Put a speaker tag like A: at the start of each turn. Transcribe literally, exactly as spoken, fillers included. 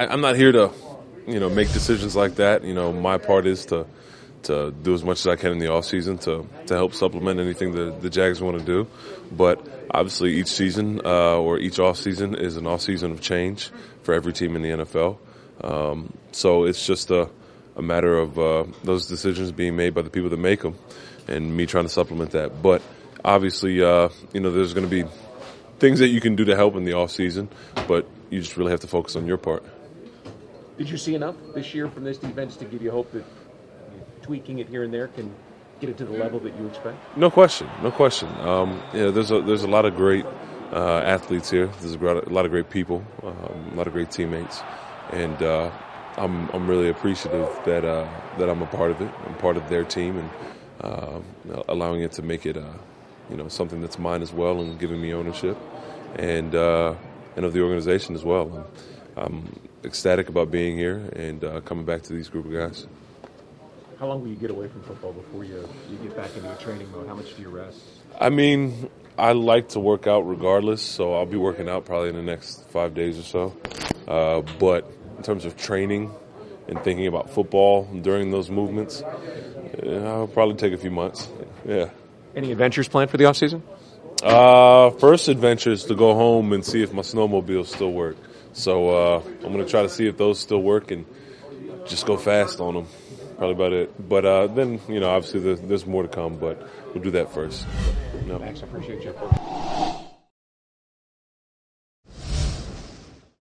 A: I, I'm not here to, you know, make decisions like that. You know, my part is to to do as much as I can in the off season to to help supplement anything that the Jags want to do. But obviously, each season uh, or each off season is an off season of change for every team in the N F L. Um, so it's just a, a matter of uh, those decisions being made by the people that make them, and me trying to supplement that. But obviously, uh, you know, there's going to be things that you can do to help in the off season, but you just really have to focus on your part.
B: Did you see enough this year from this defense to give you hope that tweaking it here and there can get it to the level that you expect?
A: No question, no question. Um, yeah, there's a there's a lot of great uh, athletes here. There's a lot of great people, um, a lot of great teammates, and uh, I'm I'm really appreciative that uh, that I'm a part of it. I'm part of their team, and uh, allowing it to make it, uh, you know, something that's mine as well, and giving me ownership, and uh, and of the organization as well. And I'm ecstatic about being here and uh, coming back to these group of guys.
B: How long will you get away from football before you, you get back into your training mode? How much do you rest?
A: I mean, I like to work out regardless, so I'll be working out probably in the next five days or so. Uh, but in terms of training and thinking about football during those movements, I'll probably take a few months. Yeah.
B: Any adventures planned for the offseason?
A: Uh, first adventure is to go home and see if my snowmobiles still work. So uh, I'm going to try to see if those still work and just go fast on them. Probably about it. But uh, then, you know, obviously there's, there's more to come, but we'll do that first.
B: No. Max, I appreciate you.